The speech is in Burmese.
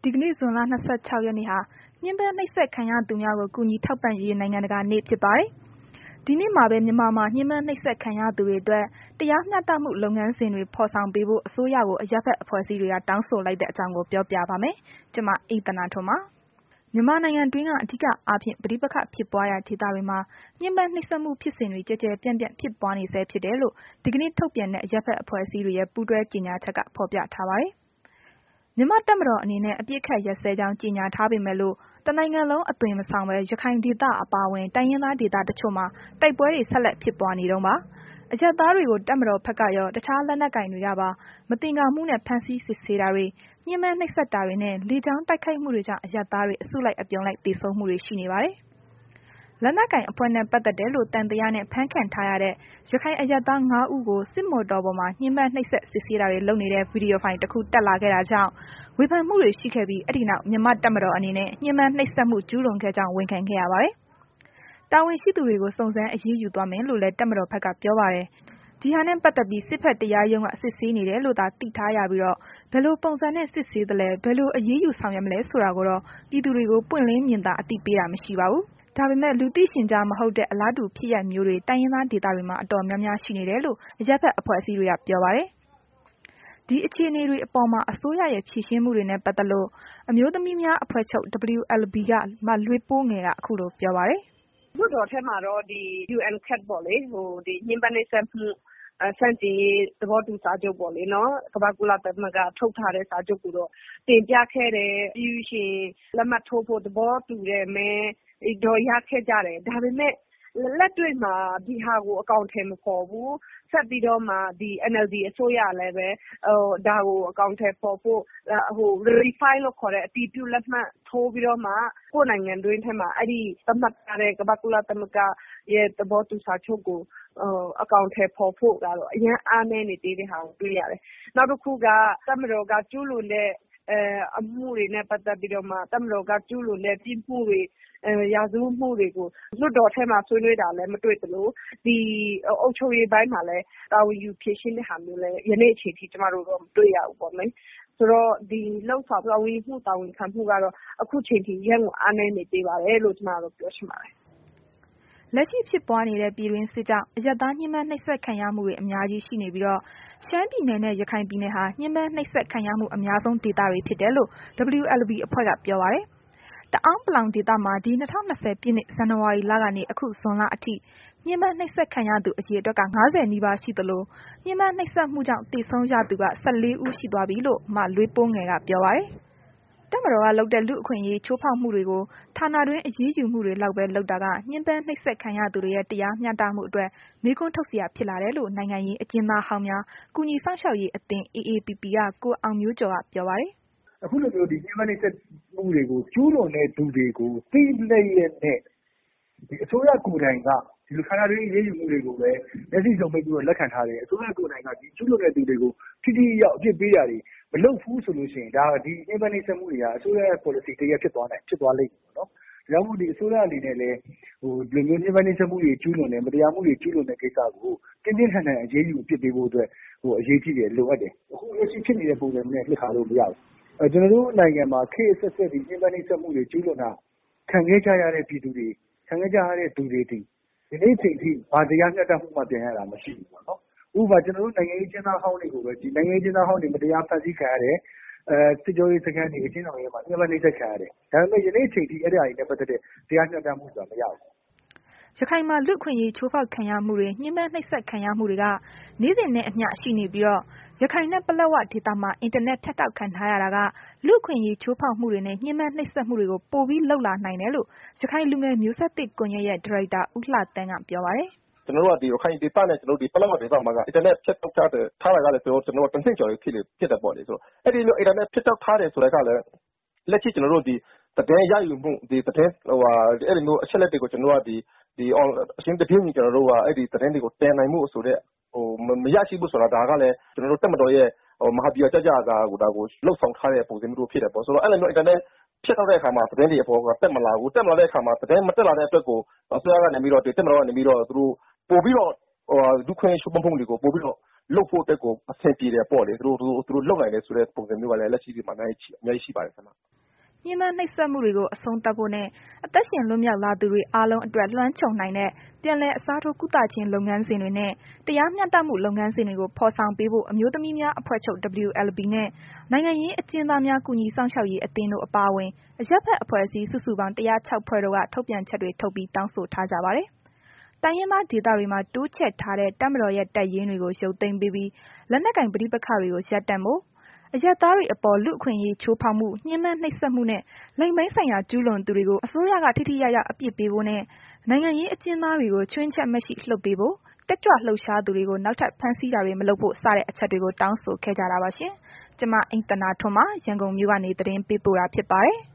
ဒီကနေ့ဇွန်လ26 ရက်နေ့ဟာညှဉ်းပန်းနှိပ်စက်ခံရသူများကိုကူညီထောက်ပံ့ရေးနိုင်ငံတကာနေ့ဖြစ်ပါတယ်။ဒီနေ့မှာပဲမြန်မာမှာညှဉ်းပန်းနှိပ်စက်ခံရသူတွေအတွက်တရားမျှတမှုလုပ်ငန်းစဉ်တွေဖော်ဆောင်ပေးဖို့အစိုးရကိုအရပ်ဘက်အဖွဲ့အစည်းတွေကတောင်းဆိုလိုက်တဲ့အကြောင်းကိုပြောပြပါမယ်။ကျွန်မအိသနာထွန်းပါ။မြန်မာနိုင်ငံတွင်းကအဓိကအားဖြင့်ပဋိပက္ခဖြစ်ပွားရာဒေသတွေမှာညှဉ်းပန်းနှိပ်စက်မှုဖြစ်စဉ်တွေကြဲကြဲပြန့်ပြန့်ဖြစ်ပွားနေဆဲဖြစ်တယ်လို့ဒီကနေ့ထုတ်ပြန်တဲ့အရပ်ဘက်အဖွဲ့အစည်းတွေရဲ့ပူးတွဲကြေညာချက်ကဖော်ပြထားပါတယ်။မြန်မာတပ်မတော်အနေနဲ့အပြစ်ခတ်ရက်စဲကြောင်းကြေညာထားပေမဲ့လို့တနိုင်ငံလုံးအသွင်မဆောင်ပဲရခိုင်ဒေသအပါအဝင်တိုင်းရင်းသားဒေသတချို့မှာတိုက်ပွဲတွေဆက်လက်ဖြစ်ပွားနေတုန်းပါ။အရပ်သားတွေကိုတပ်မတော်ဘက်ကရောတခြားလက်နက်ကိုင်တွေကပါမတင်ကာမှုနဲ့ဖမ်းဆီးစစ်ဆေးတာတွေညှဉ်းပန်းနှိပ်စက်တာတွေနဲ့လေကြောင်းတိုက်ခိုက်မှုတွေကြောင့်အရပ်သားတွေအစုလိုက်အပြုံလိုက်သေဆုံးမှုတွေရှိနေပါတယ်။လက်နက်ကိုင်အဖွဲ့နဲ့ပတ်သက်တယ်လို့တန်တရားနဲ့ဖမ်းခံထားရတဲ့ရခိုင်အရပ်သား 5 ဦးကိုစစ်မော်တော်ပေါ်မှာညှဉ်းပန်းနှိပ်စက်စစ်ဆေးတာတွေလုပ်နေတဲ့ဗီဒီယိုဖိုင်တစ်ခုတက်လာခဲ့တာကြောင့်ဝေဖန်မှုတွေရှိခဲ့ပြီးအဲ့ဒီနောက်မြန်မာတပ်မတော်အနေနဲ့ညှဉ်းပန်းနှိပ်စက်မှုကျူးလွန်ခဲ့ကြောင်းဝန်ခံခဲ့ရပါတယ်။တာဝန်ရှိသူတွေကိုစုံစမ်းအရေးယူသွားမယ်လို့လည်းတပ်မတော်ဘက်ကပြောပါတယ်။ဒီဟာနဲ့ပတ်သက်ပြီးစစ်ဖက်တရားရုံးကစစ်ဆေးနေတယ်လို့သာသိထားရပြီးတော့ဘယ်လိုပုံစံနဲ့စစ်ဆေးသလဲဘယ်လိုအရေးယူဆောင်ရွက်မလဲဆိုတာကိုတော့ပြည်သူတွေကိုပွင့်လင်းမြင်သာအသိပေးတာမရှိပါဘူး။ဒါပေမဲ့လူသိရှင်ကြားမဟုတ်တဲ့အလားတူဖြစ်ရပ်မျိုးတွေတိုင်းရင်းသားဒေသတွေမှာအတော်များများရှိနေတယ်လို့အရပ်ဘက်အဖွဲ့အစည်းတွေကပြောပါတယ်။ဒီအခြေအနေတွေအပေါ်မှာအစိုးရရဲ့ဖြေရှင်းမှုတွေနဲ့ပတ်သက်လို့အမျိုးသမီးများအဖွဲ့ချုပ် WLB ကမလွေးပိုးငယ်ကအခုလိုပြောပါတယ်။လွှတ်တော်ထဲမှာတော့ဒီ UN-CAT ပေါ့လေဒီညှဉ်းပန်းနှိပ်စက်မှုဆန့်ကျင်ရေးသဘောတူစာချုပ်ပေါ့လေနော်ကမ္ဘာ့ကုလသမဂ္ဂထုတ်ထားတဲ့စာချုပ်ကိုတော့တင်ပြခဲ့တယ်ပြီးရှင်လက်မှတ်ထိုးဖို့သဘောတူတယ်မဲတော့ရခဲ့ကြတယ်ဒါပေမဲ့လက်တွေ့မှာဒီဟာကိုအကောင့်ထဲမပေါ်ဘူးဆက်ပြီးတော့မှဒီ NLD အစိုးရလည်းပဲဒါကိုအကောင့်ထဲပေါ်ဖို့verify လို့ခေါ်တဲ့အတည်ပြုလက်မှတ်ထိုးပြီးတော့မှကိုယ်နိုင်ငံတွင်းထဲမှာအဲ့ဒီသတ်မှတ်ထားတဲ့ကမ္ဘာ့ကုလသမဂ္ဂရဲ့သဘောတူစာချုပ်ကိုအကောင့်ထဲပေါ်ဖို့ကတော့အရင်အားနည်းနေသေးတဲ့ဟာကိုတွေ့ရတယ်နောက်တစ်ခုကတပ်မတော်ကကျူးလွန်တဲ့အမှုတွေနဲ့ပတ်သက်ပြီးတော့မှတပ်မတော်ကကျူးလွန်တဲ့ပြစ်မှုတွေရာဇဝတ်မှုတွေကိုလွှတ်တော်ထဲမှာဆွေးနွေးတာလည်းမတွေ့သလိုဒီအုပ်ချုပ်ရေးပိုင်းမှာလည်းတာဝန်ယူဖြည့်ရှင်းတဲ့ဟာမျိုးလည်းယနေ့အချိန်ထိကျမတို့တော့မတွေ့ရဘူးပေါ့နော်ဆိုတော့ဒီလောက်ဆောင်တာဝန်မှုတာဝန်ခံမှုကတော့အခုချိန်ထိရန်ကိုအားနည်းနေသေးပါတယ်လို့ကျမတို့ပြောချင်ပါတယ်လက်ရှိဖြစ်ပွားနေတဲ့ပြည်တွင်းစစ်ကြောင့်အရပ်သားညှဉ်းပန်းနှိပ်စက်ခံရမှုတွေအများကြီးရှိနေပြီးတော့ရှမ်းပြည်နယ်နဲ့ရခိုင်ပြည်နယ်ဟာညှဉ်းပန်းနှိပ်စက်ခံရမှုအများဆုံးဒေသတွေဖြစ်တယ်လို့ WLB အဖွဲ့ကပြောပါတယ်။တအောင်းပလောင်ဒေသမှာဒီ2020ပြည့်နှစ်ဇန်နဝါရီလကနေအခုဇွန်လအထိညှဉ်းပန်းနှိပ်စက်ခံရသူအရေအတွက်က90နီးပါးရှိသလိုညှဉ်းပန်းနှိပ်စက်မှုကြောင့်သေဆုံးရသူက14ဦးရှိသွားပြီလို့မလွေးပိုးငယ်ကပြောပါတယ်။တပ်မတော်ကလုပ်တဲ့လူ့အခွင့်အရေးချိုးဖောက်မှုတွေကိုဌာနတွင်းအရေးယူမှုတွေလောက်ပဲလုပ်တာကညှဉ်းပန်းနှိပ်စက်ခံရသူတွေရဲ့တရားမျှတမှုအတွက်မေးခွန်းထုတ်စရာဖြစ်လာတယ်လို့နိုင်ငံရေးအကျဉ်းသားဟောင်းများကုညီဆောင်ရှောက်ရေးအသင်း AAPP ကကိုအောင်မျိုးကျော်ကပြောပါတယ်။အခုလိုမျိုးဒီညှဉ်းပန်းနှိပ်စက်မှုတွေကိုကျူးလွန်တဲ့သူတွေကိုသိလျက်နဲ့ဒီအစိုးရကိုယ်တိုင်ကဒီလိုဌာနတွင်းအရေးယူမှုတွေကိုပဲလက်ရှိဆုံးပြီးတော့လက်ခံထားတယ်အစိုးရကိုယ်တိုင်ကဒီကျူးလွန်တဲ့သူတွေကိုထိထိရောက်အပြစ်ပေးတာတွေမလုပ်ဘူးဆိုလို့ရှိရင်ဒါဒီညှဉ်းပန်းနှိပ်စက်မှုတွေကအစိုးရရဲ့ policy တရက်ဖြစ်သွားလိမ့်မယ်ပေါ့နော်။ဒါကြောင့်မို့ဒီအစိုးရအနေနဲ့လည်းဒီလိုမျိုးညှဉ်းပန်းနှိပ်စက်မှုတွေကျူးလွန်တယ်မတရားမှုတွေကျူးလွန်တဲ့ကိစ္စကိုပြင်းပြင်းထန်ထန်အရေးယူအပြစ်ပေးဖို့အတွက်အရေးကြီးတယ်လိုအပ်တယ်။အခုလက်ရှိဖြစ်နေတဲ့ပုံစံမျိုးနဲ့လှစ်ခါလို့မရဘူး။ကျွန်တော်တို့နိုင်ငံမှာခေတ်အဆက်ဆက်ဒီညှဉ်းပန်းနှိပ်စက်မှုတွေကျူးလွန်တာခံခဲ့ကြရတဲ့ပြည်သူတွေခံခဲ့ကြရတဲ့သူတွေဒီနေ့ချိန်ထိဘာတရားမျှတမှုမှပြန်ရတာမရှိဘူးပေါ့နော်။ဥပမာကျွန်တော်တို့နိုင်ငံရေးကျင်းသားဟောင်းတွေကိုပဲဒီနိုင်ငံရေးကျင်းသားဟောင်းတွေမတရားဖမ်းဆီးခံရတယ်စစ်ကြောရေးစခန်းတွေအချင်းတော်ရေးမှာညှဉ်းပန်းနှိပ်စက်ခံရတယ်။ဒါပေမဲ့ယနေ့ချိန်ထိအဲ့ဒီအရာတွေနဲ့ပတ်သက်တဲ့တရားမျှတမှုဆိုတာမရဘူး။ရခိုင်မှာလူ့အခွင့်အရေးချိုးဖောက်ခံရမှုတွေညှဉ်းပန်းနှိပ်စက်ခံရမှုတွေကနေ့စဉ်နဲ့အမျှရှိနေပြီးတော့ရခိုင်နဲ့ပလက်ဝဒေသမှာအင်တာနက်ဖြတ်တောက်ခံထားရတာကလူ့အခွင့်အရေးချိုးဖောက်မှုတွေနဲ့ညှဉ်းပန်းနှိပ်စက်မှုတွေကိုပိုပြီးလှုပ်လာနိုင်တယ်လို့ရခိုင်လူငယ်မျိုးဆက်သစ်ကွန်ရက်ရဲ့ဒါရိုက်တာဦးလှသန်းကပြောပါတယ်။ကျွန်တော်တို့ကဒီရခိုင်ဒေသနဲ့ကျွန်တော်တို့ဒီပလက်ဝဒေသမှာကအင်တာနက်ဖြတ်တောက်ထားတာကလည်းကျွန်တော်တို့တစ်နှစ်ကျော်ဖြစ်တယ်ပေါ့လေဆိုတော့အဲ့ဒီလိုအင်တာနက်ဖြတ်တောက်ထားတယ်ဆိုတဲ့ကလည်းလက်ရှိကျွန်တော်တို့ဒီသတင်းရယူမှုဒီသတင်းအဲ့ဒီမျိုးအချက်လက်တွေကိုကျွန်တော်တို့ကဒီအရှင်းတပြင်းကြီးကျွန်တော်တို့ကအဲ့ဒီသတင်းတွေကိုတင်နိုင်မှုဆိုတဲ့မရရှိဘူးဆိုတာဒါကလည်းကျွန်တော်တို့တက်မတော်ရဲ့မဟာဗျူဟာကြကြဒါကိုလှုပ်ဆောင်ထားတဲ့ပုံစံမျိုးဖြစ်တယ်ပေါ့ဆိုတော့အဲ့လိုမျိုးအင်တာနက်ဖြတ်တောက်တဲ့အခါမှာသတင်းတွေအပေါ်ကတက်မလာဘူးတက်မလာတဲ့အခါမှာသတင်းမတက်လာတဲ့အတွက်ကိုအစိုးရကနေပြီးတော့တက်မတော်ကနေပြီးတော့သူတို့ပို့ပြီးတော့ဒုက္ခရှုံးမှုတွေကိုပို့ပြီးတော့လှုပ်ဖို့အတွက်ကိုအဆင်ပြေတယ်ပေါ့လေသူတို့လှုပ်နိုင်တယ်ဆိုတဲ့ပုံစံမျိုးကလည်းလက်ရှိဒီမှာအများကြီးရှိပါတယ်ဆရာမညှဉ်းပန်းနှိပ်စက်မှုတွေကို အဆုံးသတ်ဖို့နဲ့ အသက်ရှင်လွတ်မြောက်လာသူတွေအားလုံးအတွက် လွှမ်းခြုံနိုင်တဲ့ ပြန်လည်အစားထိုးကုသခြင်းလုပ်ငန်းစဉ်တွေနဲ့ တရားမျှတမှုလုပ်ငန်းစဉ်တွေကို ဖော်ဆောင်ပေးဖို့ အမျိုးသမီးများအဖွဲ့ချုပ် WLB နဲ့ နိုင်ငံရေးအကျဉ်းသားများ ကူညီစောင့်ရှောက်ရေးအသင်းတို့အပါအဝင် အရပ်ဘက်အဖွဲ့အစည်း စုစုပေါင်း ၁၀၆ ဖွဲ့တို့က ထုတ်ပြန်ချက်တွေထုတ်ပြီး တောင်းဆိုထားကြပါတယ်။ တိုင်းရင်းသားဒေသတွေမှာ တိုးချဲ့ထားတဲ့ တပ်မတော်ရဲ့ တပ်ရင်းတွေကို ရုပ်သိမ်းပေးပြီး လက်နက်ကိုင်ပဋိပက္ခတွေကို ရပ်တန့်ဖို့၊ အရပ်သားတွေအပေါ် လူ့အခွင့်အရေးချိုးဖောက်မှု၊ ညှဉ်းပန်းနှိပ်စက်မှုနဲ့ လိင်ပိုင်းဆိုင်ရာ ကျူးလွန်သူတွေကို အစိုးရက ထိထိရောက်ရောက် အပြစ်ပေးဖို့နဲ့ နိုင်ငံရေးအကျဉ်းသားတွေကို ခြွင်းချက်မရှိလွှတ်ပေးဖို့၊ တက်ကြွလှုပ်ရှားသူတွေကို နောက်ထပ် ဖမ်းဆီးတာတွေ မလုပ်ဖို့ စတဲ့ အချက်တွေကို တောင်းဆိုခဲ့ကြတာပါရှင်။ ကျွန်မ အိမ့်သန္တာထွန်းပါ ရန်ကုန်မြို့ကနေ သတင်းပေးပို့တာဖြစ်ပါတယ်။